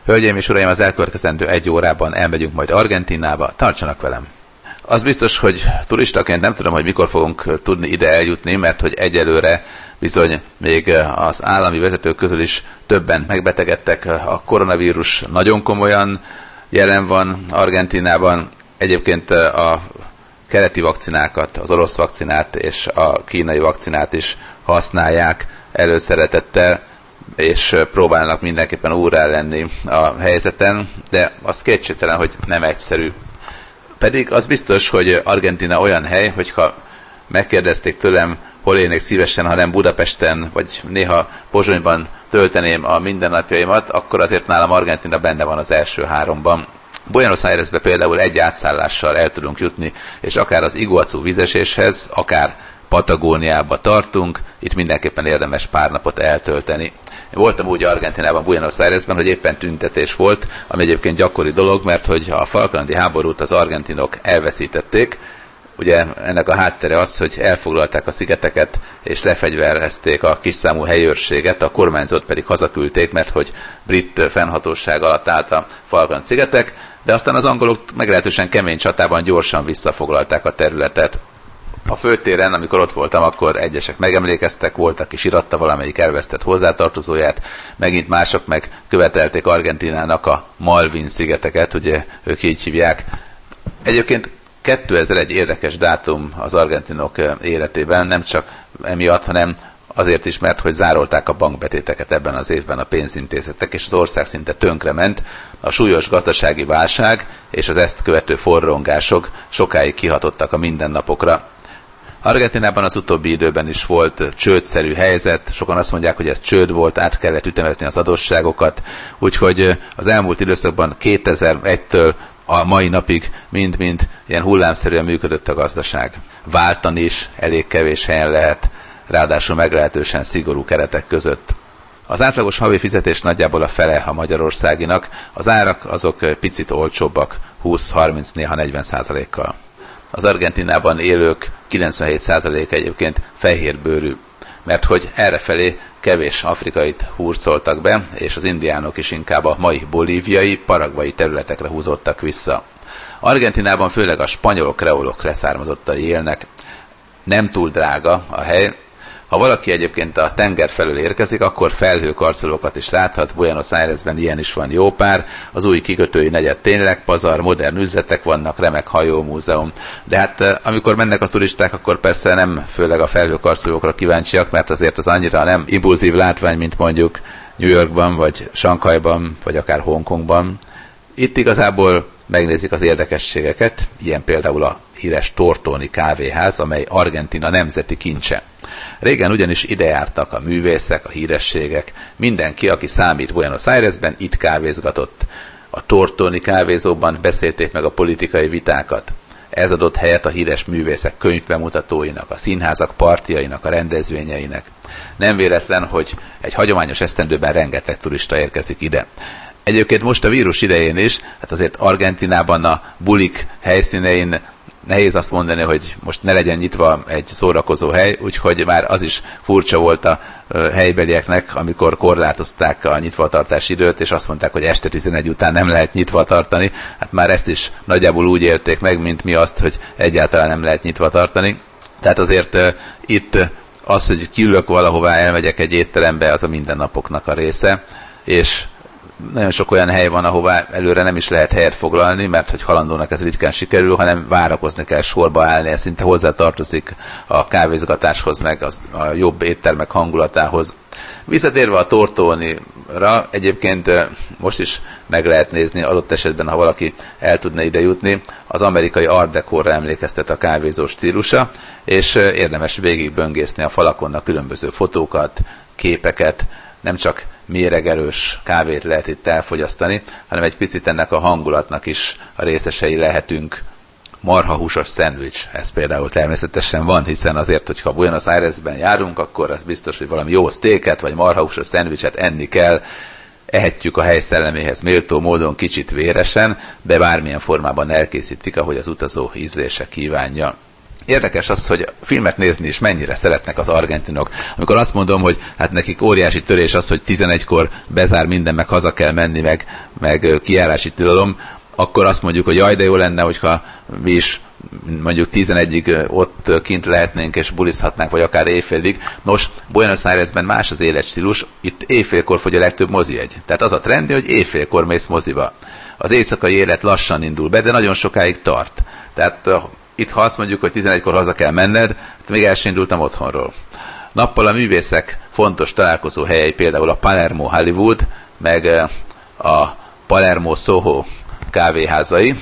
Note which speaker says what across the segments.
Speaker 1: Hölgyeim és uraim, az elkövetkezendő 1 órában elmegyünk majd Argentínába, tartsanak velem! Az biztos, hogy turistaként nem tudom, hogy mikor fogunk tudni ide eljutni, mert hogy egyelőre bizony még az állami vezetők közül is többen megbetegedtek. A koronavírus nagyon komolyan jelen van Argentínában. Egyébként a keleti vakcinákat, az orosz vakcinát és a kínai vakcinát is használják előszeretettel, és próbálnak mindenképpen úrrá lenni a helyzeten, de az kétségtelen, hogy nem egyszerű. Pedig az biztos, hogy Argentína olyan hely, hogyha megkérdezték tőlem, hol élnék szívesen, ha nem Budapesten, vagy néha Pozsonyban tölteném a mindennapjaimat, akkor azért nálam Argentína benne van az első 3-ban. Buenos Airesbe például egy átszállással el tudunk jutni, és akár az Iguazú vízeséshez, akár Patagóniába tartunk, itt mindenképpen érdemes pár napot eltölteni. Én voltam úgy Argentinában, Buenos Airesben, hogy éppen tüntetés volt, ami egyébként gyakori dolog, mert hogy a falklandi háborút az argentinok elveszítették. Ugye ennek a háttere az, hogy elfoglalták a szigeteket és lefegyverezték a kisszámú helyőrséget, a kormányzót pedig hazaküldték, mert hogy brit fennhatóság alatt állt a Falkland-szigetek, de aztán az angolok meglehetősen kemény csatában gyorsan visszafoglalták a területet. A főtéren, amikor ott voltam, akkor egyesek megemlékeztek, voltak és iratta valamelyik elvesztett hozzátartozóját, megint mások meg követelték Argentínának a Malvin-szigeteket, ugye ők így hívják. Egyébként 2001 érdekes dátum az argentinok életében, nem csak emiatt, hanem azért is, mert hogy zárolták a bankbetéteket ebben az évben a pénzintézetek, és az ország szinte tönkrement. A súlyos gazdasági válság és az ezt követő forrongások sokáig kihatottak a mindennapokra. Argentinában az utóbbi időben is volt csődszerű helyzet, sokan azt mondják, hogy ez csőd volt, át kellett ütemezni az adósságokat, úgyhogy az elmúlt időszakban 2001-től a mai napig mind-mind ilyen hullámszerűen működött a gazdaság. Váltani is elég kevés helyen lehet, ráadásul meglehetősen szigorú keretek között. Az átlagos havi fizetés nagyjából a fele a magyarországinak, az árak azok picit olcsóbbak, 20-30, néha 40%-kal. Az Argentinában élők 97% egyébként fehérbőrű, mert hogy errefelé kevés afrikait hurcoltak be, és az indiánok is inkább a mai bolíviai, paragvai területekre húzódtak vissza. Argentinában főleg a spanyolok, kreolok leszármazottai élnek. Nem túl drága a hely. Ha valaki egyébként a tenger felől érkezik, akkor felhőkarcolókat is láthat. Buenos Airesben ilyen is van jó pár. Az új kikötői negyed tényleg pazar, modern üzletek vannak, remek hajómúzeum. De hát amikor mennek a turisták, akkor persze nem főleg a felhőkarcolókra kíváncsiak, mert azért az annyira nem impulzív látvány, mint mondjuk New Yorkban, vagy Sanghajban, vagy akár Hongkongban. Itt igazából megnézik az érdekességeket, ilyen például a híres Tortoni kávéház, amely Argentína nemzeti kincse. Régen ugyanis ide jártak a művészek, a hírességek, mindenki, aki számít Buenos Airesben, itt kávézgatott. A Tortoni kávézóban beszélték meg a politikai vitákat. Ez adott helyet a híres művészek könyvbemutatóinak, a színházak partiainak, a rendezvényeinek. Nem véletlen, hogy egy hagyományos esztendőben rengeteg turista érkezik ide. Egyébként most a vírus idején is, hát azért Argentinában a bulik helyszínein nehéz azt mondani, hogy most ne legyen nyitva egy szórakozó hely, úgyhogy már az is furcsa volt a helybelieknek, amikor korlátozták a nyitvatartási időt, és azt mondták, hogy este 11 után nem lehet nyitva tartani. Hát már ezt is nagyjából úgy érték meg, mint mi azt, hogy egyáltalán nem lehet nyitva tartani. Tehát azért itt az, hogy kiülök valahová, elmegyek egy étterembe, az a mindennapoknak a része, és nagyon sok olyan hely van, ahová előre nem is lehet helyet foglalni, mert hogy halandónak ez ritkán sikerül, hanem várakozni kell, sorba állni, ez szinte hozzátartozik a kávézgatáshoz, meg a jobb éttermek hangulatához. Visszatérve a Tortonira, egyébként most is meg lehet nézni, adott esetben, ha valaki el tudna ide jutni, az amerikai Art Decorra emlékeztet a kávézó stílusa, és érdemes végigböngészni a falakon a különböző fotókat, képeket, nem csak méregerős kávét lehet itt elfogyasztani, hanem egy picit ennek a hangulatnak is a részesei lehetünk. Marhahúsos szendvics, ez például természetesen van, hiszen azért, hogyha Buenos Airesben járunk, akkor az biztos, hogy valami jó sztéket vagy marhahúsos szendvicset enni kell, ehetjük a hely szelleméhez méltó módon, kicsit véresen, de bármilyen formában elkészítik, ahogy az utazó ízlése kívánja. Érdekes az, hogy filmet nézni is mennyire szeretnek az argentinok. Amikor azt mondom, hogy hát nekik óriási törés az, hogy 11-kor bezár minden, meg haza kell menni, meg kijárási tilalom, akkor azt mondjuk, hogy jaj, de jó lenne, hogyha mi is mondjuk 11-ig ott kint lehetnénk és bulizhatnánk, vagy akár éjfélig. Nos, Buenos Airesben más az életstílus, itt éjfélkor fogy a legtöbb mozijegy. Tehát az a trendi, hogy éjfélkor mész moziba. Az éjszakai élet lassan indul be, de nagyon sokáig tart. Tehát itt, ha azt mondjuk, hogy 11-kor haza kell menned, hát még el sem indultam otthonról. Nappal a művészek fontos találkozó helyei, például a Palermo Hollywood, meg a Palermo Soho kávéházai.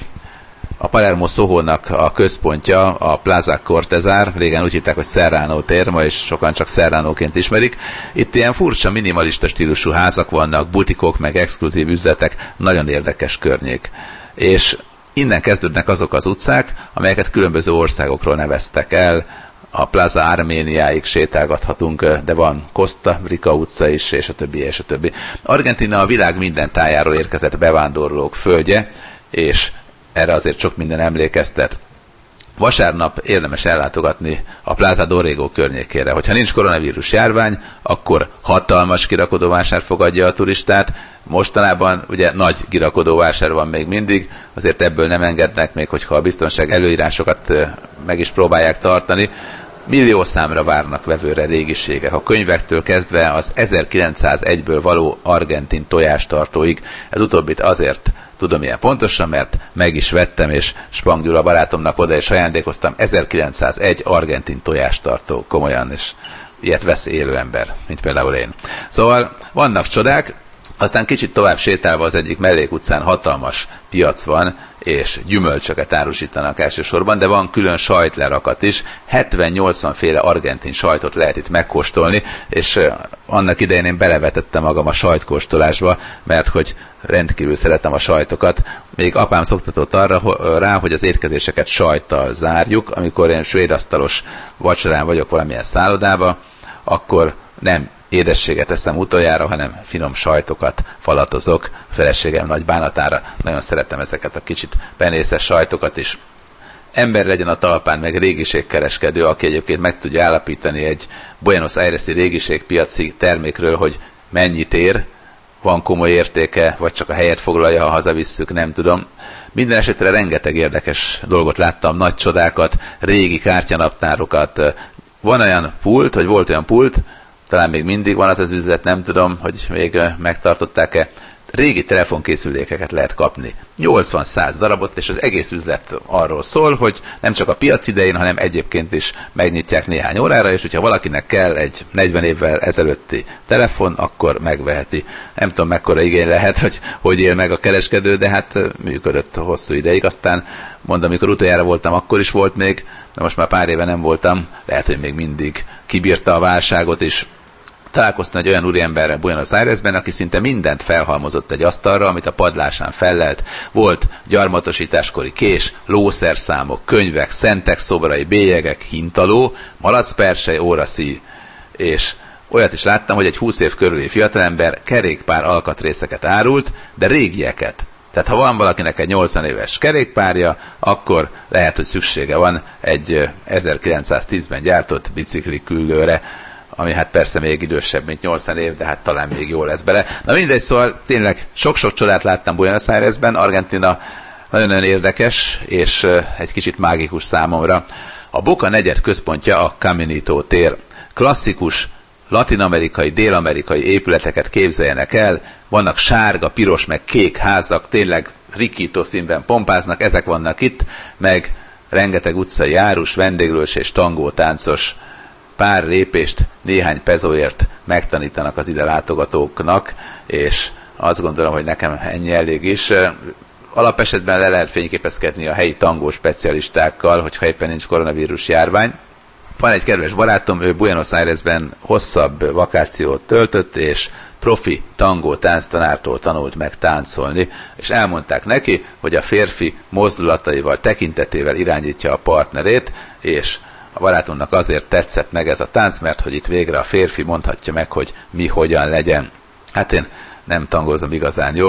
Speaker 1: A Palermo Soho-nak a központja a Plaza Cortázar, régen úgy hívták, hogy Serrano tér, ma is sokan csak Serranoként ismerik. Itt ilyen furcsa, minimalista stílusú házak vannak, butikok, meg exkluzív üzletek, nagyon érdekes környék. És innen kezdődnek azok az utcák, amelyeket különböző országokról neveztek el. A Plaza Arméniáig sétálgathatunk, de van Costa Rica utca is, és a többi, és a többi. Argentína a világ minden tájáról érkezett bevándorlók földje, és erre azért sok minden emlékeztet. Vasárnap érdemes ellátogatni a Plaza Dorrego környékére. Hogyha nincs koronavírus járvány, akkor hatalmas kirakodóvásár fogadja a turistát. Mostanában ugye nagy kirakodóvásár van még mindig, azért ebből nem engednek, még hogyha a biztonság előírásokat meg is próbálják tartani. Millió számra várnak vevőre régiségek, a könyvektől kezdve az 1901-ből való argentin tojástartóig. Ez utóbbit azért tudom ilyen pontosan, mert meg is vettem, és Spang Gyula barátomnak oda is ajándékoztam. 1901 argentin tojástartó, komolyan, és ilyet vesz élő ember, mint például én. Szóval vannak csodák, aztán kicsit tovább sétálva az egyik mellékutcán hatalmas piac van, és gyümölcsöket árusítanak elsősorban, de van külön sajtlerakat is. 70-80 féle argentin sajtot lehet itt megkóstolni, és annak idején én belevetettem magam a sajtkóstolásba, mert hogy rendkívül szeretem a sajtokat. Még apám szoktatott rá, hogy az étkezéseket sajttal zárjuk. Amikor én svédasztalos vacsorán vagyok valamilyen szállodába, akkor nem édességet eszem utoljára, hanem finom sajtokat falatozok. A feleségem nagy bánatára nagyon szeretem ezeket a kicsit penészes sajtokat is. Ember legyen a talpán, meg régiségkereskedő, aki egyébként meg tudja állapítani egy Buenos Aires-i régiségpiaci termékről, hogy mennyit ér, van komoly értéke, vagy csak a helyet foglalja, ha hazavisszük, nem tudom. Minden esetre rengeteg érdekes dolgot láttam, nagy csodákat, régi kártyanaptárokat. Van olyan pult, vagy volt olyan pult, talán még mindig van az az üzlet, nem tudom, hogy még megtartották-e. Régi telefonkészülékeket lehet kapni. 80-100 darabot, és az egész üzlet arról szól, hogy nem csak a piac idején, hanem egyébként is megnyitják néhány órára, és hogyha valakinek kell egy 40 évvel ezelőtti telefon, akkor megveheti. Nem tudom, mekkora igény lehet, hogy él meg a kereskedő, de hát működött hosszú ideig. Aztán mondom, amikor utoljára voltam, akkor is volt még, de most már pár éve nem voltam, lehet, hogy még mindig kibírta a válságot is. Találkoztam egy olyan úriemberrel Buenos Airesben, aki szinte mindent felhalmozott egy asztalra, amit a padlásán fellelt. Volt gyarmatosításkori kés, lószerszámok, könyvek, szentek szobrai, bélyegek, hintaló, malacpersely, óraszíj. És olyat is láttam, hogy egy 20 év körüli fiatalember kerékpár alkatrészeket árult, de régieket. Tehát ha van valakinek egy 80 éves kerékpárja, akkor lehet, hogy szüksége van egy 1910-ben gyártott bicikliküllőre, ami hát persze még idősebb, mint 80 év, de hát talán még jó lesz bele. Na mindegy, szóval tényleg sok-sok csodát láttam Buenos Airesben. Argentína nagyon-nagyon érdekes, és egy kicsit mágikus számomra. A Boca negyed központja a Caminito tér. Klasszikus latin-amerikai, dél-amerikai épületeket képzeljenek el, vannak sárga, piros, meg kék házak, tényleg rikító színben pompáznak, ezek vannak itt, meg rengeteg utcai árus, vendéglős és tangótáncos. Pár lépést néhány pezóért megtanítanak az ide látogatóknak, és azt gondolom, hogy nekem ennyi elég is. Alapesetben le lehet fényképezkedni a helyi tangó specialistákkal, hogyha éppen nincs koronavírus járvány. Van egy kedves barátom, ő Buenos Airesben hosszabb vakációt töltött, és profi tangó tánctanártól tanult meg táncolni, és elmondták neki, hogy a férfi mozdulataival, tekintetével irányítja a partnerét, és a barátomnak azért tetszett meg ez a tánc, mert hogy itt végre a férfi mondhatja meg, hogy mi hogyan legyen. Hát én nem tangózom igazán jól,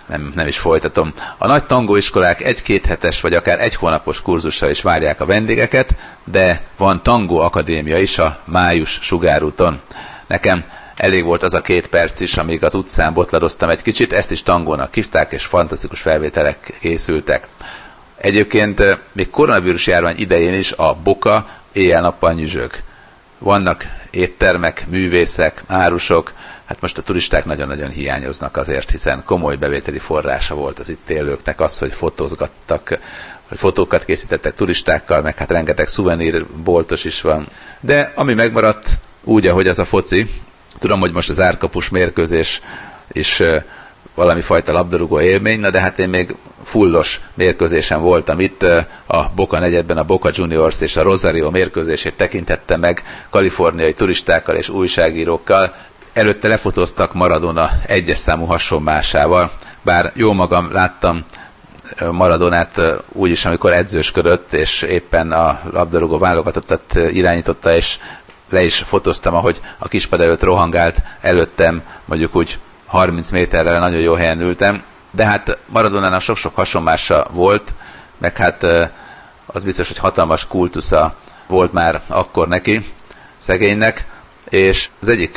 Speaker 1: nem is folytatom. A nagy tangóiskolák 1-2 hetes vagy akár 1 hónapos kurzussal is várják a vendégeket, de van tangó akadémia is a Május sugárúton. Nekem elég volt az a 2 perc is, amíg az utcán botladoztam egy kicsit, ezt is tangónak hívták, és fantasztikus felvételek készültek. Egyébként még koronavírus járvány idején is a Boka éjjel-nappal nyüzsög. Vannak éttermek, művészek, árusok, hát most a turisták nagyon-nagyon hiányoznak azért, hiszen komoly bevételi forrása volt az itt élőknek az, hogy fotózgattak, hogy fotókat készítettek turistákkal, meg hát rengeteg szuvenírboltos is van. De ami megmaradt, úgy, ahogy az a foci, tudom, hogy most az árkapus mérkőzés is valami fajta labdarúgó élmény, de hát én még fullos mérkőzésen voltam itt, a Boca negyedben a Boca Juniors és a Rosario mérkőzését tekintettem meg kaliforniai turistákkal és újságírókkal. Előtte lefotóztak Maradona 1-es számú hasonmásával, bár jó magam láttam Maradonát úgyis, amikor edzősködött, és éppen a labdarúgó válogatottat irányította, és le is fotóztam, ahogy a kispad előtt rohangált előttem, mondjuk úgy 30 méterrel nagyon jó helyen ültem, de hát Maradonának sok-sok hasonmása volt, meg hát az biztos, hogy hatalmas kultusza volt már akkor neki, szegénynek, és az egyik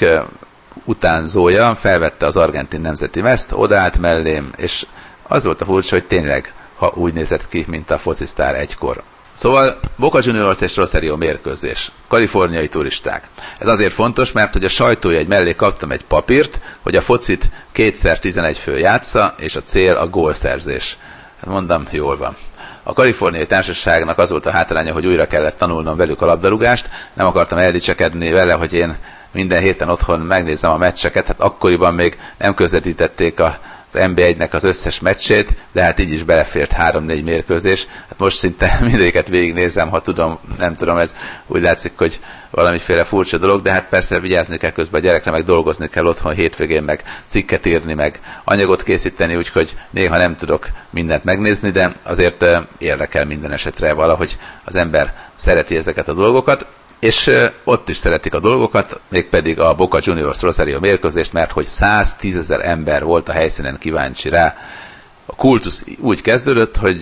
Speaker 1: utánzója felvette az argentin nemzeti mezt, odaállt mellém, és az volt a furcsa, hogy tényleg úgy nézett ki, mint a focisztár egykor. Szóval Boca Juniors és Rosario mérkőzés. Kaliforniai turisták. Ez azért fontos, mert hogy a sajtójegy mellé kaptam egy papírt, hogy a focit 2x11 fő játsza, és a cél a gólszerzés. Hát mondom, jól van. A kaliforniai társaságnak az volt a hátránya, hogy újra kellett tanulnom velük a labdarúgást. Nem akartam eldicsekedni vele, hogy én minden héten otthon megnézem a meccseket. Hát akkoriban még nem közvetítették az NB1-nek az összes meccsét, de hát így is belefért 3-4 mérkőzés. Hát most szinte mindegyiket végignézem, ha tudom, nem tudom, ez úgy látszik, hogy valamiféle furcsa dolog, de hát persze vigyázni kell közben a gyerekre, meg dolgozni kell otthon hétvégén, meg cikket írni, meg anyagot készíteni, úgyhogy néha nem tudok mindent megnézni, de azért érdekel minden esetre valahogy az ember szereti ezeket a dolgokat. És ott is szeretik a dolgokat, mégpedig a Boca Juniors Rosario mérkőzést, mert hogy 110 000 ember volt a helyszínen kíváncsi rá. A kultusz úgy kezdődött, hogy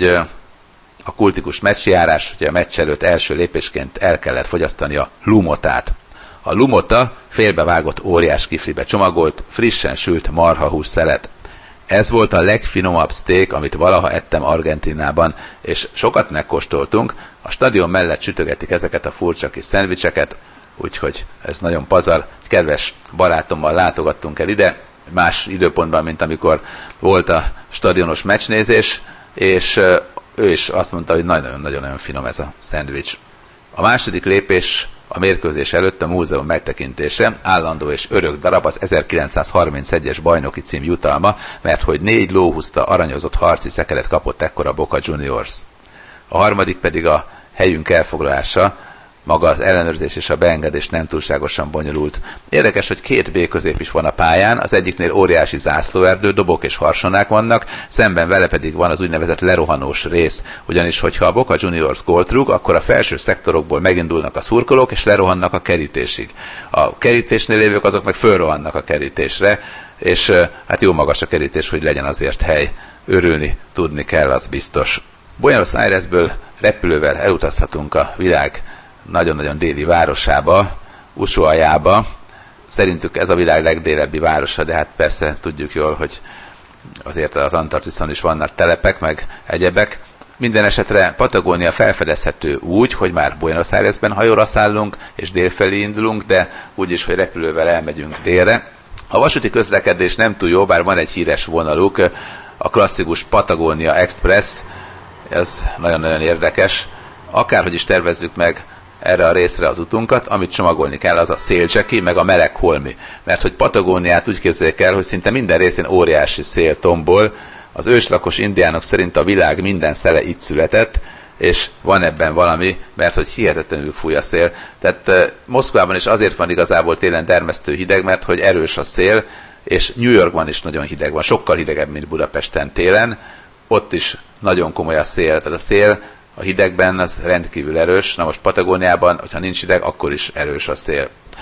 Speaker 1: a kultikus meccsjárás, hogy a meccs előtt első lépésként el kellett fogyasztani a lumotát. A lumota félbevágott óriás kiflibe csomagolt, frissen sült marhahús szelet. Ez volt a legfinomabb steak, amit valaha ettem Argentinában, és sokat megkóstoltunk. A stadion mellett sütögetik ezeket a furcsa kis szendvicseket, úgyhogy ez nagyon pazar. Kedves barátommal látogattunk el ide, más időpontban, mint amikor volt a stadionos meccsnézés, és ő is azt mondta, hogy nagyon-nagyon finom ez a szendvics. A második lépés a mérkőzés előtt a múzeum megtekintése, állandó és örök darab az 1931-es bajnoki cím jutalma, mert hogy 4 lóhuszta aranyozott harci szekeret kapott ekkor a Boca Juniors. A harmadik pedig a helyünk elfoglalása, maga az ellenőrzés és a beengedés nem túlságosan bonyolult. Érdekes, hogy 2 B-közép is van a pályán, az egyiknél óriási zászlóerdő, dobok és harsonák vannak, szemben vele pedig van az úgynevezett lerohanós rész, ugyanis hogyha a Boca Juniors gólt rúg, akkor a felső szektorokból megindulnak a szurkolók és lerohannak a kerítésig. A kerítésnél lévők azok meg fölrohannak a kerítésre, és hát jó magas a kerítés, hogy legyen azért hely. Örülni tudni kell, az biztos. Buenos Airesből repülővel elutazhatunk a világ nagyon-nagyon déli városába, Ushuaiába. Szerintük ez a világ legdélebbi városa, de hát persze tudjuk jól, hogy azért az Antarktiszon is vannak telepek, meg egyebek. Minden esetre Patagónia felfedezhető úgy, hogy már Buenos Airesben hajóra szállunk, és délfelé indulunk, de úgyis, hogy repülővel elmegyünk délre. A vasúti közlekedés nem túl jó, bár van egy híres vonaluk, a klasszikus Patagonia Express, ez nagyon-nagyon érdekes. Akárhogy is tervezzük meg erre a részre az utunkat, amit csomagolni kell, az a szélcseki, meg a meleg holmi. Mert hogy Patagóniát úgy képzeljék el, hogy szinte minden részén óriási szél tombol. Az őslakos indiánok szerint a világ minden szele itt született, és van ebben valami, mert hogy hihetetlenül fúj a szél. Tehát Moszkvában is azért van igazából télen dermesztő hideg, mert hogy erős a szél, és New Yorkban is nagyon hideg van, sokkal hidegebb, mint Budapesten télen. Ott is nagyon komoly a szél, tehát a szél a hidegben az rendkívül erős. Na most Patagóniában, hogyha nincs hideg, akkor is erős a szél.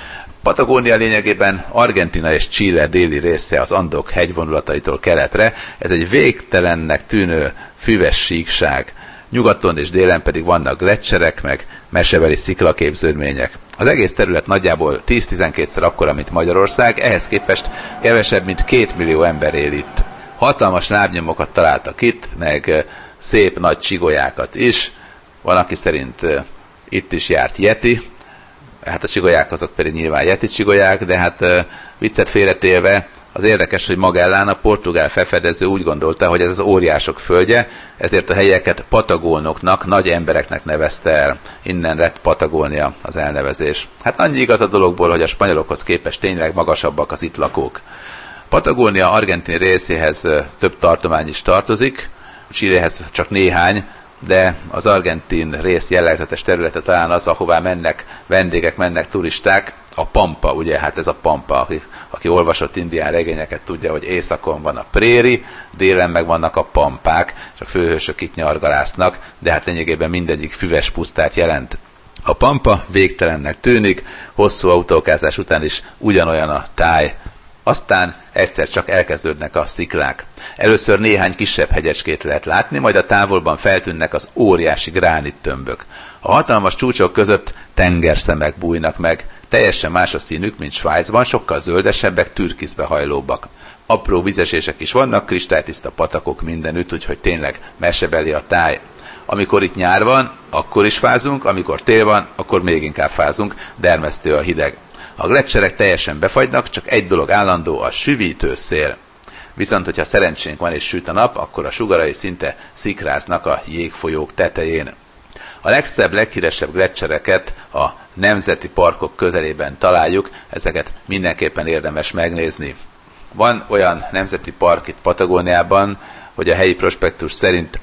Speaker 1: Patagónia lényegében Argentína és Chile déli része az Andok hegyvonulataitól keletre. Ez egy végtelennek tűnő füves síkság. Nyugaton és délen pedig vannak gleccserek, meg mesebeli sziklaképződmények. Az egész terület nagyjából 10-12-szer akkora, mint Magyarország, ehhez képest kevesebb, mint 2 millió ember él itt. Hatalmas lábnyomokat találtak itt, meg szép nagy csigolyákat is. Van, aki szerint itt is járt yeti, hát a csigolyák azok pedig nyilván yeti csigolyák, de hát viccet félretéve az érdekes, hogy Magellán, a portugál felfedező úgy gondolta, hogy ez az óriások földje, ezért a helyieket patagónoknak, nagy embereknek nevezte el. Innen lett Patagónia az elnevezés. Hát annyi igaz a dologból, hogy a spanyolokhoz képest tényleg magasabbak az itt lakók. Patagónia argentin részéhez több tartomány is tartozik, Chilehez csak néhány, de az argentin rész jellegzetes területe talán az, ahová mennek vendégek, mennek turisták, a Pampa, ugye, hát ez a Pampa, aki olvasott indián regényeket tudja, hogy északon van a préri, délen meg vannak a pampák, és a főhősök itt nyargalásznak, de hát lényegében mindegyik füves pusztát jelent. A Pampa végtelennek tűnik, hosszú autókázás után is ugyanolyan a táj. Aztán egyszer csak elkezdődnek a sziklák. Először néhány kisebb hegyecskét lehet látni, majd a távolban feltűnnek az óriási gránittömbök. A hatalmas csúcsok között tengerszemek bújnak meg, teljesen más a színük, mint Svájcban, sokkal zöldesebbek, türkiszbe hajlóbbak. Apró vizesések is vannak, kristálytiszta patakok mindenütt, úgyhogy tényleg mesebeli a táj. Amikor itt nyár van, akkor is fázunk, amikor tél van, akkor még inkább fázunk, dermesztő a hideg. A gleccserek teljesen befagynak, csak egy dolog állandó, a süvítő szél. Viszont, hogyha szerencsénk van és süt a nap, akkor a sugarai szinte szikráznak a jégfolyók tetején. A legszebb, leghíresebb gleccsereket a nemzeti parkok közelében találjuk, ezeket mindenképpen érdemes megnézni. Van olyan nemzeti park itt Patagóniában, hogy a helyi prospektus szerint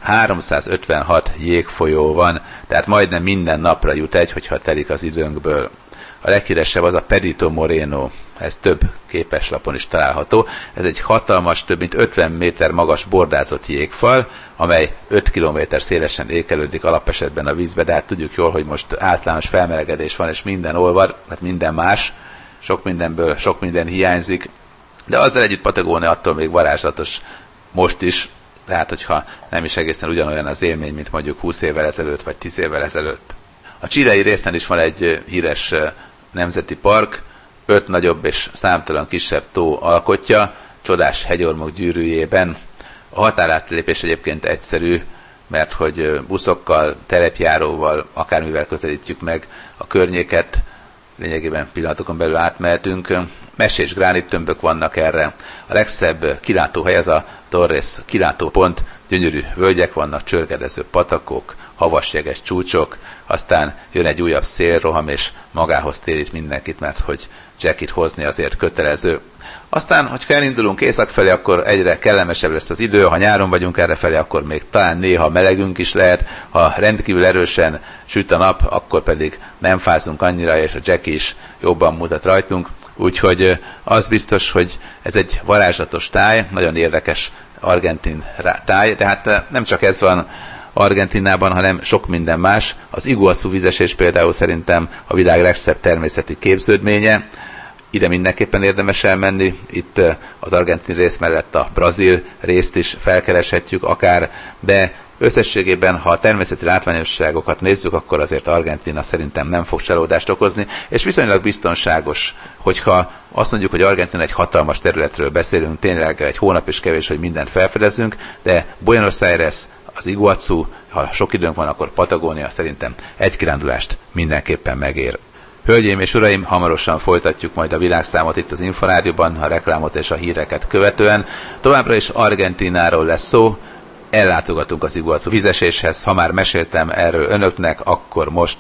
Speaker 1: 356 jégfolyó van, tehát majdnem minden napra jut egy, hogyha telik az időnkből. A leghíresebb az a Perito Moreno, ez több képeslapon is található. Ez egy hatalmas, több mint 50 méter magas bordázott jégfal, amely 5 kilométer szélesen ékelődik alapesetben a vízbe, de hát tudjuk jól, hogy most általános felmelegedés van, és minden olvad, hát minden más, sok mindenből sok minden hiányzik, de azzal együtt Patagónia attól még varázslatos most is, tehát hogyha nem is egészen ugyanolyan az élmény, mint mondjuk 20 évvel ezelőtt, vagy 10 évvel ezelőtt. A chilei részen is van egy híres nemzeti park, 5 nagyobb és számtalan kisebb tó alkotja, csodás hegyormok gyűrűjében. A határátlépés egyébként egyszerű, mert hogy buszokkal, terepjáróval, akármivel közelítjük meg a környéket, lényegében pillanatokon belül átmehetünk. Mesés gránittömbök vannak erre. A legszebb kilátóhely az a Torres kilátópont, gyönyörű völgyek vannak, csörgedező patakok, havasjeges csúcsok, aztán jön egy újabb szélroham, és magához térít mindenkit, mert hogy Jackit hozni azért kötelező. Aztán, hogyha elindulunk észak felé, akkor egyre kellemesebb lesz az idő, ha nyáron vagyunk errefelé, akkor még talán néha melegünk is lehet, ha rendkívül erősen süt a nap, akkor pedig nem fázunk annyira, és a Jack is jobban mutat rajtunk. Úgyhogy az biztos, hogy ez egy varázslatos táj, nagyon érdekes argentin táj, de hát nem csak ez van Argentinában, hanem sok minden más. Az Iguazú vízesés például szerintem a világ legszebb természeti képződménye. Ide mindenképpen érdemes elmenni. Itt az argentin rész mellett a brazil részt is felkereshetjük akár, de összességében, ha a természeti látványosságokat nézzük, akkor azért Argentína szerintem nem fog csalódást okozni, és viszonylag biztonságos, hogyha azt mondjuk, hogy Argentína egy hatalmas területről beszélünk, tényleg egy hónap is kevés, hogy mindent felfedezzünk, de Buenos Aires, az Iguazú, ha sok időnk van, akkor Patagónia szerintem egy kirándulást mindenképpen megér. Hölgyeim és uraim, hamarosan folytatjuk majd a világszámot itt az Inforádióban, a reklámot és a híreket követően. Továbbra is Argentínáról lesz szó, ellátogatunk az Iguazú vízeséshez. Ha már meséltem erről önöknek, akkor most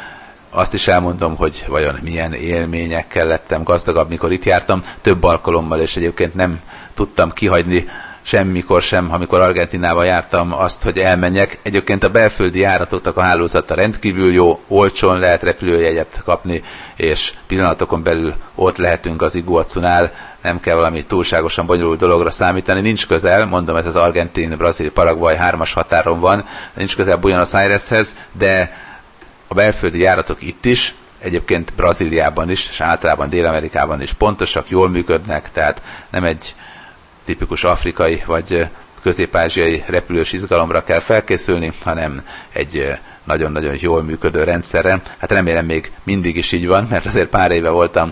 Speaker 1: azt is elmondom, hogy vajon milyen élményekkel lettem gazdagabb, mikor itt jártam. Több alkalommal, és egyébként nem tudtam kihagyni semmikor sem, amikor Argentínában jártam, azt, hogy elmenjek. Egyébként a belföldi járatoknak a hálózata rendkívül jó, olcsón lehet repülőjegyet kapni, és pillanatokon belül ott lehetünk az Iguazúnál, nem kell valami túlságosan bonyolult dologra számítani, nincs közel, mondom, ez az Argentin, Brazil, Paraguay 3-as határon van, nincs közel Buenos Aireshez, de a belföldi járatok itt is egyébként Brazíliában is, és általában Dél-Amerikában is pontosak, jól működnek, tehát nem egy tipikus afrikai vagy közép-ázsiai repülős izgalomra kell felkészülni, hanem egy nagyon-nagyon jól működő rendszerre. Hát remélem még mindig is így van, mert azért pár éve voltam,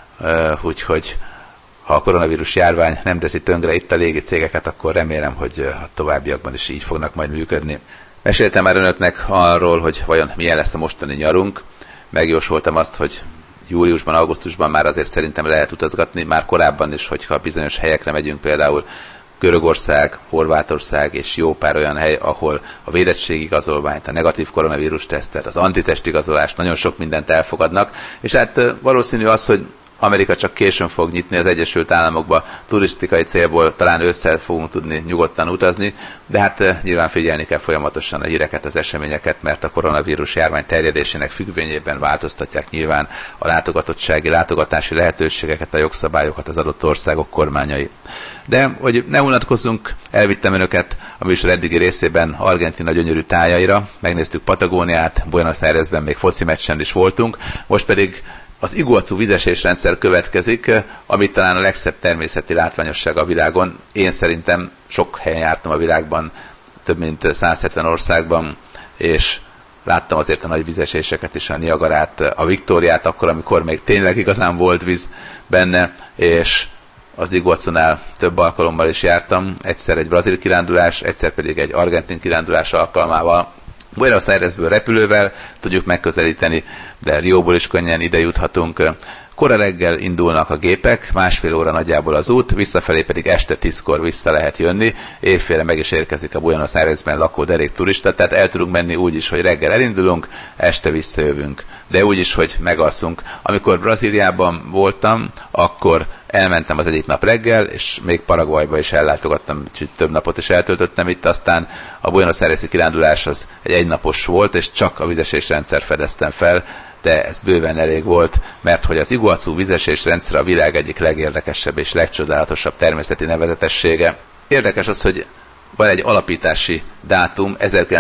Speaker 1: úgyhogy ha a koronavírus járvány nem teszi tönkre itt a légicégeket, akkor remélem, hogy a továbbiakban is így fognak majd működni. Meséltem már önöknek arról, hogy vajon milyen lesz a mostani nyarunk. Megjósoltam azt, hogy júliusban, augusztusban már azért szerintem lehet utazgatni, már korábban is, hogyha bizonyos helyekre megyünk, például Görögország, Horvátország és jó pár olyan hely, ahol a védettségigazolványt, a negatív koronavírus tesztet, az antitestigazolást, nagyon sok mindent elfogadnak, és hát valószínű az, hogy Amerika csak későn fog nyitni, az Egyesült Államokba turisztikai célból talán ősszel fogunk tudni nyugodtan utazni, de hát nyilván figyelni kell folyamatosan a híreket, az eseményeket, mert a koronavírus járvány terjedésének függvényében változtatják nyilván a látogatási lehetőségeket, a jogszabályokat az adott országok kormányai. De hogy ne unatkozzunk, elvittem önöket a műsor eddigi részében Argentína gyönyörű tájaira, megnéztük Patagóniát, Buenos Airesben még foci meccsen is voltunk, most pedig az Iguazu vízesésrendszer következik, amit talán a legszebb természeti látványosság a világon. Én szerintem sok helyen jártam a világban, több mint 170 országban, és láttam azért a nagy vízeséseket is, a Niagarát, a Viktóriát, akkor, amikor még tényleg igazán volt víz benne, és az Iguazunál több alkalommal is jártam, egyszer egy brazil kirándulás, egyszer pedig egy argentin kirándulás alkalmával. Buenos Airesből repülővel tudjuk megközelíteni, de Rióból is könnyen ide juthatunk. Kora reggel indulnak a gépek, másfél óra nagyjából az út, visszafelé pedig este 10-kor vissza lehet jönni, évfélre meg is érkezik a Buenos Airesben lakó derék turista, tehát el tudunk menni úgy is, hogy reggel elindulunk, este visszajövünk, de úgy is, hogy megalszunk. Amikor Brazíliában voltam, akkor elmentem az egyik nap reggel, és még Paraguayba is ellátogattam, úgyhogy több napot is eltöltöttem itt, aztán a Buenos Aires-i kirándulás az egy egynapos volt, és csak a vízesésrendszer fedeztem fel, de ez bőven elég volt, mert hogy az Iguazu vízesésrendszer a világ egyik legérdekesebb és legcsodálatosabb természeti nevezetessége. Érdekes az, hogy van egy alapítási dátum,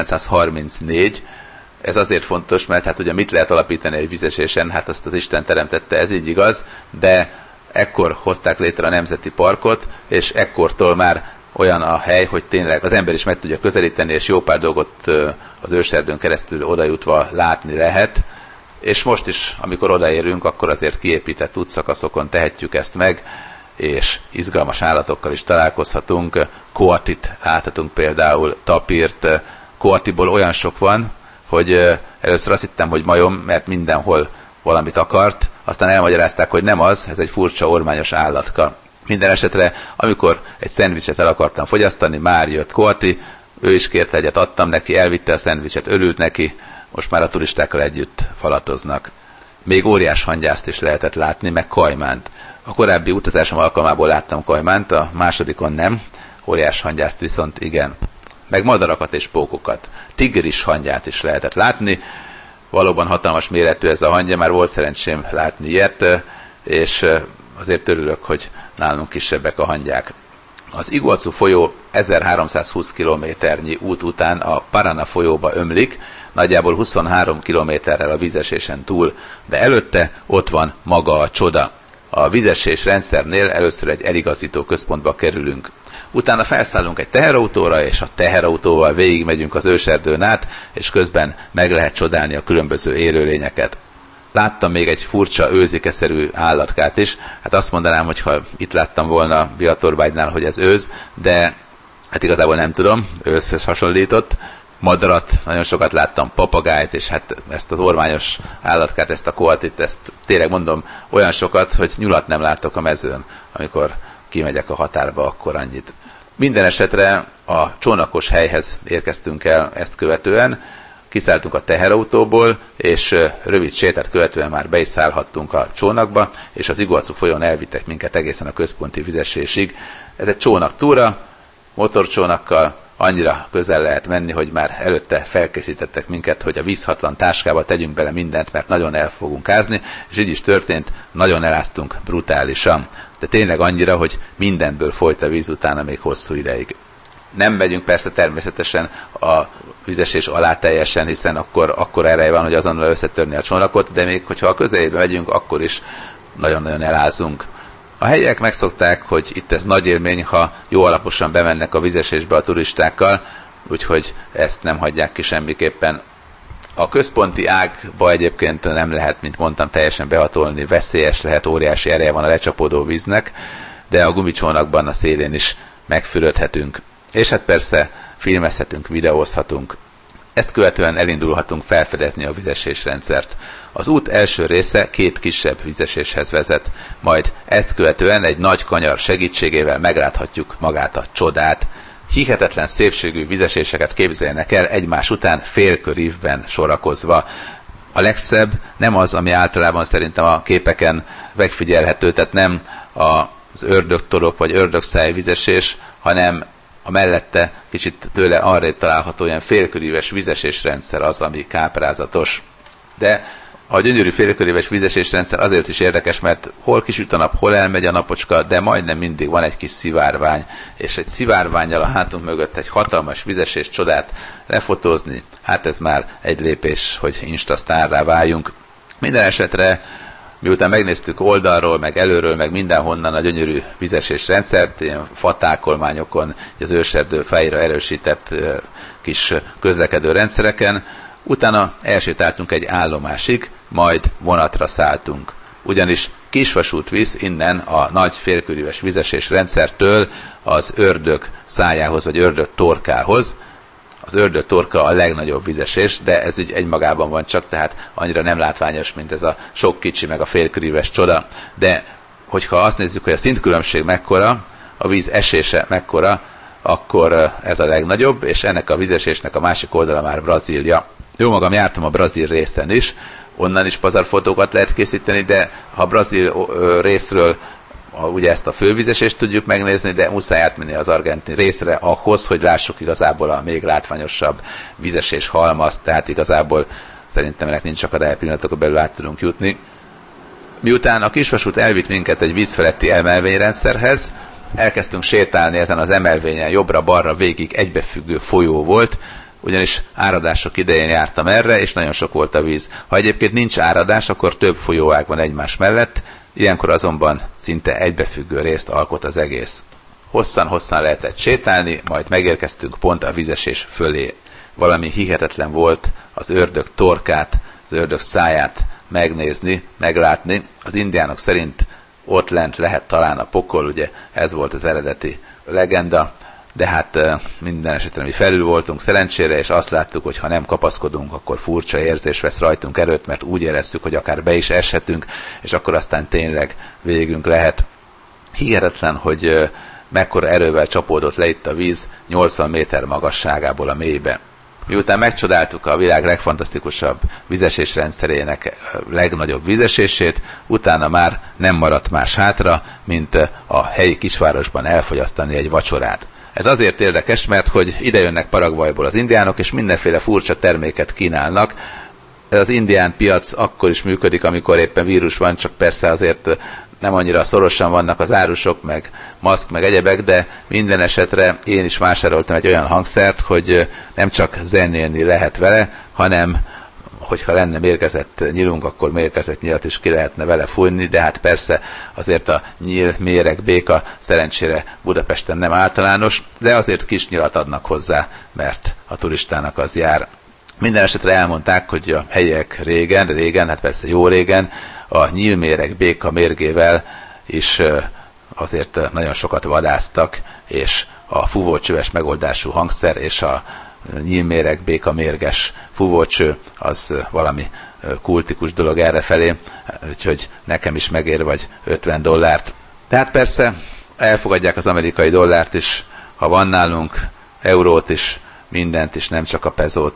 Speaker 1: 1934, ez azért fontos, mert hát ugye mit lehet alapítani egy vízesésen, hát azt az Isten teremtette, ez így igaz, de ekkor hozták létre a Nemzeti Parkot, és ekkortól már olyan a hely, hogy tényleg az ember is meg tudja közelíteni, és jó pár dolgot az őserdőn keresztül odajutva látni lehet, és most is, amikor odaérünk, akkor azért kiépített útszakaszokon tehetjük ezt meg, és izgalmas állatokkal is találkozhatunk. Koatit láthatunk például, tapírt. Koatiból olyan sok van, hogy először azt hittem, hogy majom, mert mindenhol valamit akart, aztán elmagyarázták, hogy nem az, ez egy furcsa ormányos állatka. Minden esetre, amikor egy szendvicset el akartam fogyasztani, már jött Koati, ő is kért egyet, adtam neki, elvitte a szendvicset, örült neki, most már a turistákkal együtt falatoznak. Még óriás hangyászt is lehetett látni, meg kajmánt. A korábbi utazásom alkalmából láttam kajmánt, a másodikon nem, óriás hangyászt viszont igen. Meg madarakat és pókokat. Tigris hangyát is lehetett látni, valóban hatalmas méretű ez a hangya, már volt szerencsém látni ilyet, és azért örülök, hogy nálunk kisebbek a hangyák. Az Iguazu folyó 1320 kilométernyi út után a Paraná folyóba ömlik, nagyjából 23 kilométerrel a vízesésen túl, de előtte ott van maga a csoda. A vízesés rendszernél először egy eligazító központba kerülünk. Utána felszállunk egy teherautóra, és a teherautóval végigmegyünk az őserdőn át, és közben meg lehet csodálni a különböző élőlényeket. Láttam még egy furcsa őzikeszerű állatkát is, hát azt mondanám, hogy ha itt láttam volna Biatorbágynál, hogy ez őz, de hát igazából nem tudom, őzhöz hasonlított. Madarat, nagyon sokat láttam, papagájt, és hát ezt az ormányos állatkát, ezt a koatit, ezt tényleg mondom olyan sokat, hogy nyulat nem látok a mezőn, amikor kimegyek a határba, akkor annyit. Minden esetre a csónakos helyhez érkeztünk el ezt követően, kiszálltunk a teherautóból, és rövid sétát követően már be is szállhattunk a csónakba, és az Iguazu folyón elvittek minket egészen a központi vízesésig. Ez egy csónaktúra, motorcsónakkal, annyira közel lehet menni, hogy már előtte felkészítettek minket, hogy a vízhatlan táskába tegyünk bele mindent, mert nagyon el fogunk ázni, és így is történt, nagyon eláztunk brutálisan. De tényleg annyira, hogy mindenből folyt a víz utána még hosszú ideig. Nem megyünk persze természetesen a vizesés alá teljesen, hiszen akkor ereje van, hogy azonnal összetörni a csónakot, de még hogyha a közelébe megyünk, akkor is nagyon-nagyon elázunk. A helyiek megszokták, hogy itt ez nagy élmény, ha jó alaposan bemennek a vizesésbe a turistákkal, úgyhogy ezt nem hagyják ki semmiképpen. A központi ágba egyébként nem lehet, mint mondtam, teljesen behatolni, veszélyes lehet, óriási ereje van a lecsapódó víznek, de a gumicsónakban a szélén is megfürödhetünk. És hát persze filmezhetünk, videózhatunk. Ezt követően elindulhatunk felfedezni a vizesésrendszert. Az út első része 2 kisebb vizeséshez vezet, majd ezt követően egy nagy kanyar segítségével megláthatjuk magát a csodát. Hihetetlen szépségű vizeséseket képzeljenek el egymás után félkörívben sorakozva. A legszebb nem az, ami általában szerintem a képeken megfigyelhető, tehát nem az ördögtorok vagy ördögszáj vizesés, hanem a mellette kicsit tőle arrébb található ilyen félköríves vizesésrendszer az, ami káprázatos. De a gyönyörű félköríves vizesésrendszer azért is érdekes, mert hol kisüt a nap, hol elmegy a napocska, de majdnem mindig van egy kis szivárvány, és egy szivárvánnyal a hátunk mögött egy hatalmas vizesés csodát lefotózni, hát ez már egy lépés, hogy instasztárrá váljunk. Minden esetre, miután megnéztük oldalról, meg előről, meg mindenhonnan a gyönyörű vizesésrendszert, ilyen fatákolmányokon, az őserdő fáira erősített kis közlekedő rendszereken, utána elsétáltunk egy állomásig, majd vonatra szálltunk. Ugyanis kisvasút visz innen a nagy félkörűves vizesés rendszertől az ördög szájához, vagy ördög torkához. Az ördög torka a legnagyobb vizesés, de ez így egymagában van csak, tehát annyira nem látványos, mint ez a sok kicsi, meg a félkörűves csoda. De hogyha azt nézzük, hogy a szintkülönbség mekkora, a víz esése mekkora, akkor ez a legnagyobb, és ennek a vizesésnek a másik oldala már Brazília. Jó magam jártam a brazil részen is, onnan is pazarfotókat lehet készíteni, de ha a brazil részről ugye ezt a fővizesést tudjuk megnézni, de muszáj átmenni az argentin részre ahhoz, hogy lássuk igazából a még látványosabb vizesés halmazt, tehát igazából szerintem ennek nincs akadály, pillanatokon belül át tudunk jutni. Miután a kisvasút elvitt minket egy vízfeletti emelvényrendszerhez, elkezdtünk sétálni ezen az emelvényen, jobbra-balra végig egybefüggő folyó volt, ugyanis áradások idején jártam erre, és nagyon sok volt a víz. Ha egyébként nincs áradás, akkor több folyóág van egymás mellett, ilyenkor azonban szinte egybefüggő részt alkot az egész. Hosszan-hosszan lehetett sétálni, majd megérkeztünk pont a vizesés fölé. Valami hihetetlen volt az ördög torkát, az ördög száját megnézni, meglátni. Az indiánok szerint ott lent lehet talán a pokol, ugye ez volt az eredeti legenda, de hát minden esetre mi felül voltunk szerencsére, és azt láttuk, hogy ha nem kapaszkodunk, akkor furcsa érzés vesz rajtunk erőt, mert úgy éreztük, hogy akár be is eshetünk, és akkor aztán tényleg végünk lehet. Hihetetlen, hogy mekkora erővel csapódott le itt a víz 80 méter magasságából a mélybe. Miután megcsodáltuk a világ legfantasztikusabb vizesésrendszerének legnagyobb vizesését, utána már nem maradt más hátra, mint a helyi kisvárosban elfogyasztani egy vacsorát. Ez azért érdekes, mert hogy ide jönnek Paraguayból az indiánok, és mindenféle furcsa terméket kínálnak. Az indián piac akkor is működik, amikor éppen vírus van, csak persze azért nem annyira szorosan vannak az árusok, meg maszk, meg egyebek, de minden esetre én is vásároltam egy olyan hangszert, hogy nem csak zenélni lehet vele, hanem hogyha lenne mérgezett nyilunk, akkor mérgezett nyilat is ki lehetne vele fújni, de hát persze azért a nyíl, méreg, béka szerencsére Budapesten nem általános, de azért kis nyilat adnak hozzá, mert a turistának az jár. Minden esetre elmondták, hogy a helyiek régen, hát persze jó régen, a nyílméreg béka mérgével is azért nagyon sokat vadásztak, és a fúvócsöves megoldású hangszer és a nyílméreg béka mérges fúvócső az valami kultikus dolog errefelé, úgyhogy nekem is megér vagy $50. Tehát persze elfogadják az amerikai dollárt is, ha van nálunk eurót is, mindent is, nem csak a pezót.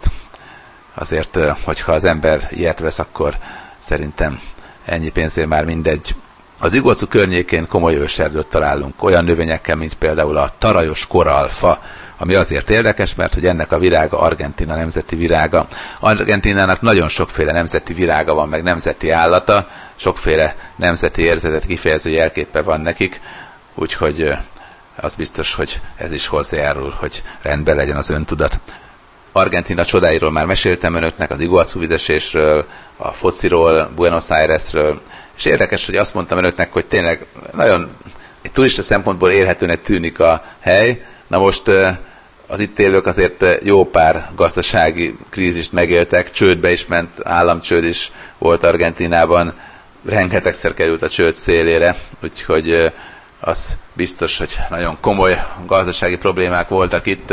Speaker 1: Azért, hogyha az ember ilyet vesz, akkor szerintem ennyi pénzért már mindegy. Az Iguazu környékén komoly őserdőt találunk, olyan növényekkel, mint például a tarajos korallfa, ami azért érdekes, mert hogy ennek a virága Argentína nemzeti virága. Argentínának nagyon sokféle nemzeti virága van, meg nemzeti állata, sokféle nemzeti érzetet kifejező jelképe van nekik, úgyhogy az biztos, hogy ez is hozzájárul, hogy rendben legyen az öntudat. Argentína csodáiról már meséltem önöknek, az Iguazu vizesésről, a fociról, Buenos Airesről, és érdekes, hogy azt mondtam önöknek, hogy tényleg nagyon egy turista szempontból élhetőnek tűnik a hely. Na most az itt élők azért jó pár gazdasági krízist megéltek, csődbe is ment, államcsőd is volt Argentínában, rengetegszer került a csőd szélére, úgyhogy az biztos, hogy nagyon komoly gazdasági problémák voltak itt,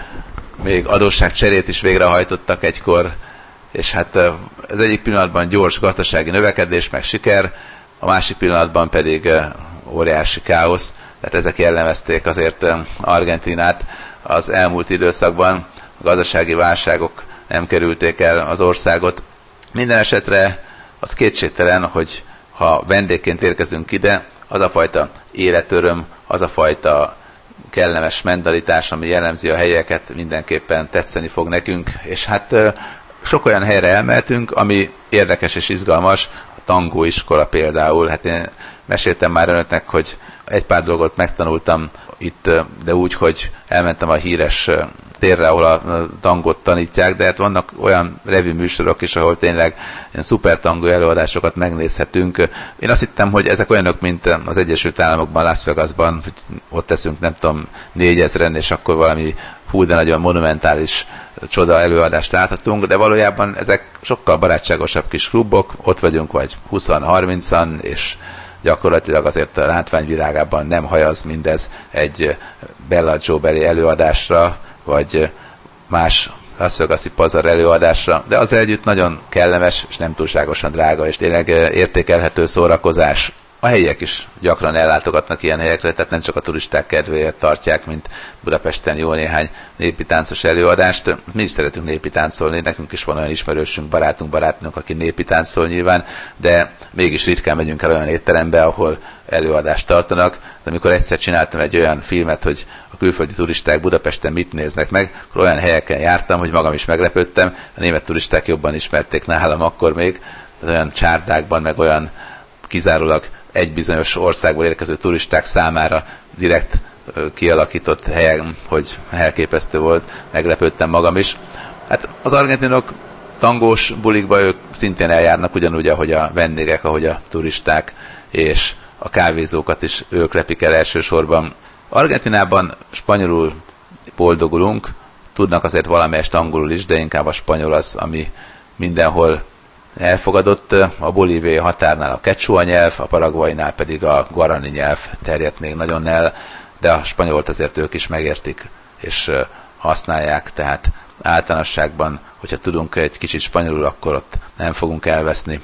Speaker 1: még adósságcserét is végrehajtottak egykor, és hát az egyik pillanatban gyors gazdasági növekedés, meg siker, a másik pillanatban pedig óriási káosz, tehát ezek jellemezték azért Argentínát az elmúlt időszakban, a gazdasági válságok nem kerülték el az országot. Minden esetre az kétségtelen, hogy ha vendégként érkezünk ide, az a fajta életöröm, az a fajta kellemes mentalitás, ami jellemzi a helyeket, mindenképpen tetszeni fog nekünk, és hát sok olyan helyre elmehetünk, ami érdekes és izgalmas, a tangóiskola például, hát én meséltem már önöknek, hogy egy pár dolgot megtanultam itt, de úgy, hogy elmentem a híres térre, ahol a tangót tanítják, de hát vannak olyan revű műsorok is, ahol tényleg ilyen szuper tangó előadásokat megnézhetünk. Én azt hittem, hogy ezek olyanok, mint az Egyesült Államokban, Las Vegasban, hogy ott teszünk, nem tudom, 4000-en, és akkor valami hú, de nagyon monumentális csoda előadást láthatunk, de valójában ezek sokkal barátságosabb kis klubok, ott vagyunk vagy 20-30-an, és gyakorlatilag azért a látványvilágában nem hajaz mindez egy Bellagio-beli előadásra, vagy más Las Vegas-i pazar előadásra, de az együtt nagyon kellemes, és nem túlságosan drága, és tényleg értékelhető szórakozás. A helyiek is gyakran ellátogatnak ilyen helyekre, tehát nem csak a turisták kedvéért tartják, mint Budapesten jó néhány népi táncos előadást. Mi is szeretünk népi táncolni, nekünk is van olyan ismerősünk, barátnőnk, aki népi táncol nyilván, de mégis ritkán megyünk el olyan étterembe, ahol előadást tartanak. De amikor egyszer csináltam egy olyan filmet, hogy a külföldi turisták Budapesten mit néznek meg, akkor olyan helyeken jártam, hogy magam is meglepődtem. A német turisták jobban ismerték nálam akkor még, olyan csárdákban, meg olyan kizárólag egy bizonyos országból érkező turisták számára direkt kialakított helyen, hogy elképesztő volt, meglepődtem magam is. Hát az argentinok tangós bulikba ők szintén eljárnak, ugyanúgy, ahogy a vendégek, ahogy a turisták, és a kávézókat is ők lepik el elsősorban. Argentinában spanyolul boldogulunk, tudnak azért valamelyest angolul is, de inkább a spanyol az, ami mindenhol elfogadott. A bolíviai határnál a quechua nyelv, a paraguaynál pedig a guarani nyelv terjedt még nagyon el, de a spanyolt azért ők is megértik és használják, tehát általánosságban, hogyha tudunk egy kicsit spanyolul, akkor ott nem fogunk elveszni.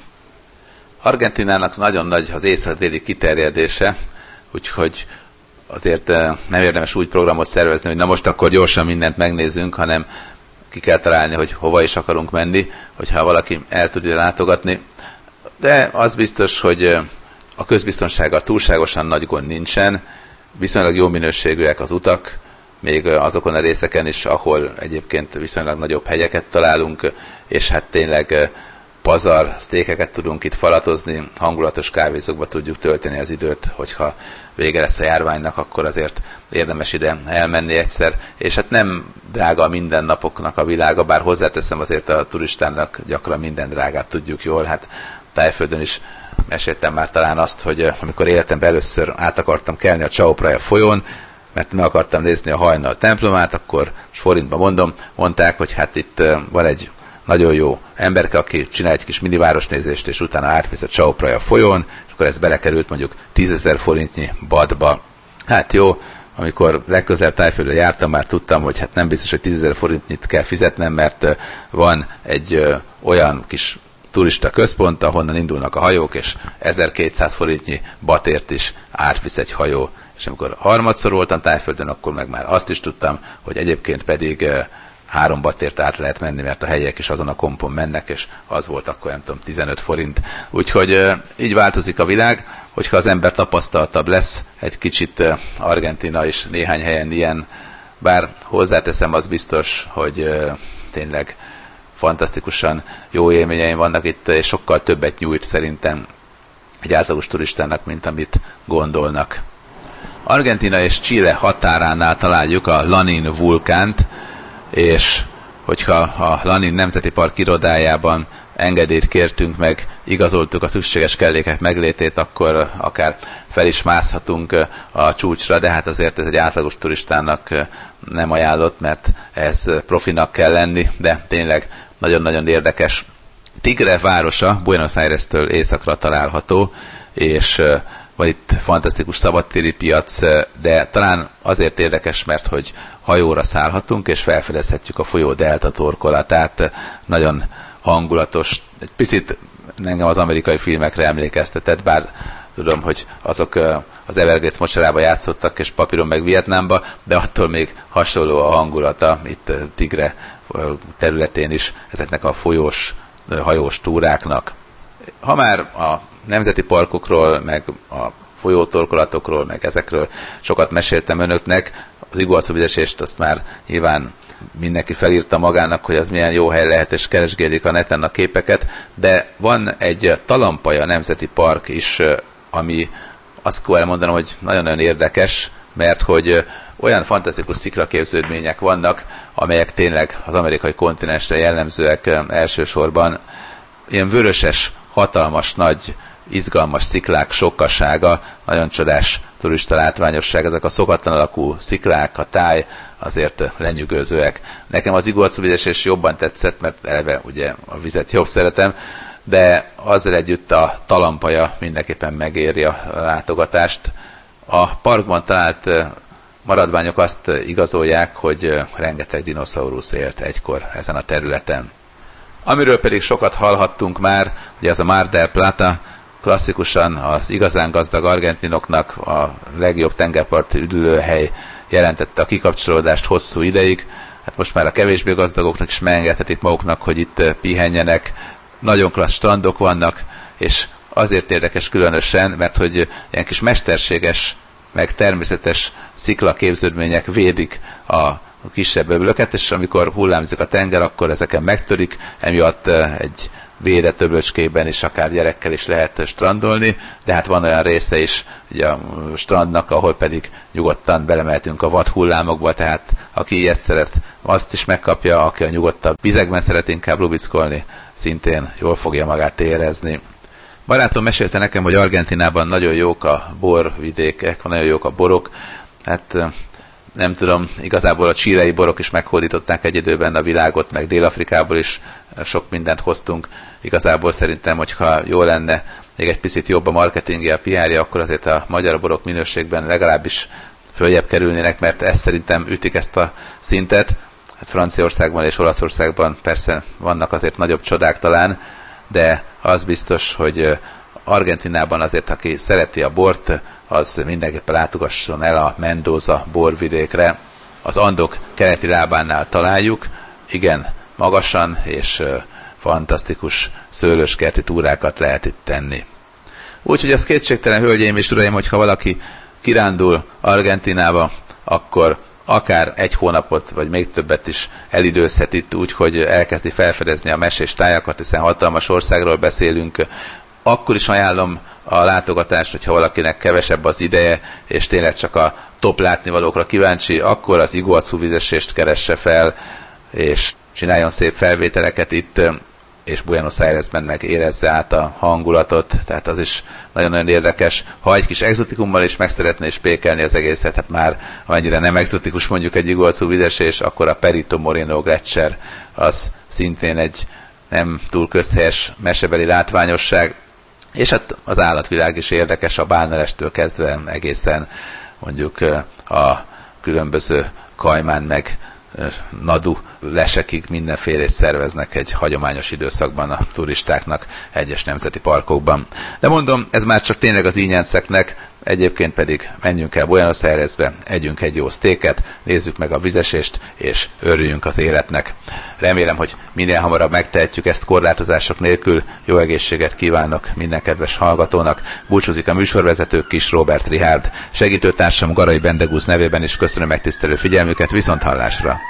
Speaker 1: Argentinának nagyon nagy az észak-déli kiterjedése, úgyhogy azért nem érdemes úgy programot szervezni, hogy na most akkor gyorsan mindent megnézzünk, hanem ki kell találni, hogy hova is akarunk menni, hogyha valaki el tud ide látogatni. De az biztos, hogy a közbiztonsággal túlságosan nagy gond nincsen, viszonylag jó minőségűek az utak, még azokon a részeken is, ahol egyébként viszonylag nagyobb hegyeket találunk, és hát tényleg pazar, sztékeket tudunk itt falatozni, hangulatos kávézókba tudjuk tölteni az időt, hogyha vége lesz a járványnak, akkor azért érdemes ide elmenni egyszer, és hát nem drága a mindennapoknak a világa, bár hozzáteszem, azért a turistának gyakran minden drágát tudjuk jól, hát Tájföldön is meséltem már talán azt, hogy amikor életemben először át akartam kelni a Chao Phraya folyón, mert meg akartam nézni a hajnal templomát, akkor forintban mondták, hogy hát itt van egy nagyon jó emberke, aki csinál egy kis minivárosnézést, és utána átvisz a Chao Phraya folyón, és akkor ez belekerült mondjuk 10 000 forintnyi badba. Hát jó, amikor legközelebb Tájföldre jártam, már tudtam, hogy hát nem biztos, hogy 10 000 forintnyit kell fizetnem, mert van egy olyan kis turista központ, ahonnan indulnak a hajók, és 1200 forintnyi batért is átvisz egy hajó. És amikor harmadszor voltam Tájföldön, akkor meg már azt is tudtam, hogy egyébként pedig 3 batért át lehet menni, mert a helyiek is azon a kompon mennek, és az volt akkor, nem tudom, 15 forint. Úgyhogy így változik a világ, hogyha az ember tapasztaltabb lesz, egy kicsit Argentína is néhány helyen ilyen, bár hozzáteszem, az biztos, hogy tényleg fantasztikusan jó élményeim vannak itt, és sokkal többet nyújt szerintem egy átlagos turistának, mint amit gondolnak. Argentína és Chile határánál találjuk a Lanín vulkánt, és hogyha a Lanin Nemzeti Park irodájában engedélyt kértünk meg, igazoltuk a szükséges kellékek meglétét, akkor akár fel is mászhatunk a csúcsra, de hát azért ez egy átlagos turistának nem ajánlott, mert ez profinak kell lenni, de tényleg nagyon-nagyon érdekes. Tigre városa Buenos Aires-től északra található, és van itt fantasztikus szabadtéri piac, de talán azért érdekes, mert hogy hajóra szállhatunk, és felfedezhetjük a folyó delta torkolatát. Nagyon hangulatos, egy picit engem az amerikai filmekre emlékeztetett, bár tudom, hogy azok az Everglades mocsarába játszottak, és papíron meg Vietnámba, de attól még hasonló a hangulata itt Tigre területén is ezeknek a hajós túráknak. Ha már a nemzeti parkokról, meg a folyótorkolatokról, meg ezekről sokat meséltem önöknek, az Iguazu-vizesést azt már nyilván mindenki felírta magának, hogy az milyen jó hely lehet, és keresgélik a neten a képeket, de van egy Talampaja Nemzeti Park is, ami azt kell mondanom, hogy nagyon-nagyon érdekes, mert hogy olyan fantasztikus szikraképződmények vannak, amelyek tényleg az amerikai kontinensre jellemzőek elsősorban. Ilyen vöröses, hatalmas, nagy, izgalmas sziklák sokkasága, nagyon csodás turista látványosság, ezek a szokatlan alakú sziklák, a táj azért lenyűgözőek. Nekem az Iguazu-vizesés jobban tetszett, mert eleve ugye a vizet jobb szeretem, de azzal együtt a Talampaja mindenképpen megéri a látogatást. A parkban talált maradványok azt igazolják, hogy rengeteg dinoszaurusz élt egykor ezen a területen. Amiről pedig sokat hallhattunk már, ugye az a Mar del Plata, klasszikusan az igazán gazdag argentinoknak a legjobb tengerparti üdülőhely jelentette a kikapcsolódást hosszú ideig. Hát most már a kevésbé gazdagoknak is megengedhetik maguknak, hogy itt pihenjenek. Nagyon klassz strandok vannak, és azért érdekes különösen, mert hogy ilyen kis mesterséges, meg természetes sziklaképződmények védik a kisebb öblöket, és amikor hullámzik a tenger, akkor ezeken megtörik, emiatt egy védett öblöcskében is akár gyerekkel is lehet strandolni, de hát van olyan része is ugye a strandnak, ahol pedig nyugodtan belemeltünk a vad hullámokba, tehát aki ilyet szeret, azt is megkapja, aki a nyugodtabb vizekben szeret inkább lubickolni, szintén jól fogja magát érezni. Barátom mesélte nekem, hogy Argentinában nagyon jók a borvidékek, nagyon jók a borok, hát nem tudom, igazából a chilei borok is meghódították egy időben a világot, meg Dél-Afrikából is sok mindent hoztunk. Igazából szerintem, hogyha jó lenne, még egy picit jobb a marketingje, a PR-ja, akkor azért a magyar borok minőségben legalábbis följebb kerülnének, mert ezt szerintem ütik ezt a szintet. Hát Franciaországban és Olaszországban persze vannak azért nagyobb csodák talán, de az biztos, hogy Argentinában azért, aki szereti a bort, az mindenképpen látogasson el a Mendoza borvidékre. Az Andok keleti lábánál találjuk, igen, magasan, és fantasztikus szőlőskerti túrákat lehet itt tenni. Úgyhogy ez kétségtelen, hölgyeim és uraim, hogyha valaki kirándul Argentinába, akkor akár egy hónapot, vagy még többet is elidőzhet itt úgy, hogy elkezdi felfedezni a mesés tájakat, hiszen hatalmas országról beszélünk. Akkor is ajánlom a látogatást, hogyha valakinek kevesebb az ideje, és tényleg csak a top látnivalókra kíváncsi, akkor az Iguazu-vizesést keresse fel, és csináljon szép felvételeket itt, és Buenos Airesben meg érezze át a hangulatot, tehát az is nagyon-nagyon érdekes. Ha egy kis exotikummal is meg szeretné spékelni az egészet, hát már amennyire nem exotikus mondjuk egy Iguazu-vizesés, akkor a Perito Moreno Gletscher az szintén egy nem túl közhelyes mesebeli látványosság, és hát az állatvilág is érdekes, a bálnalestől kezdve egészen mondjuk a különböző kajmán meg nadu lesekig mindenfélét szerveznek egy hagyományos időszakban a turistáknak egyes nemzeti parkokban. De mondom, ez már csak tényleg az ínyenceknek, egyébként pedig menjünk el Buenos Airesbe, együnk egy jó sztéket, nézzük meg a vizesést, és örüljünk az életnek. Remélem, hogy minél hamarabb megtehetjük ezt korlátozások nélkül. Jó egészséget kívánok minden kedves hallgatónak. Búcsúzik a műsorvezető Kis Róbert Richárd. Segítőtársam Garai Bendegúz nevében is köszönöm megtisztelő figyelmüket, viszonthallásra!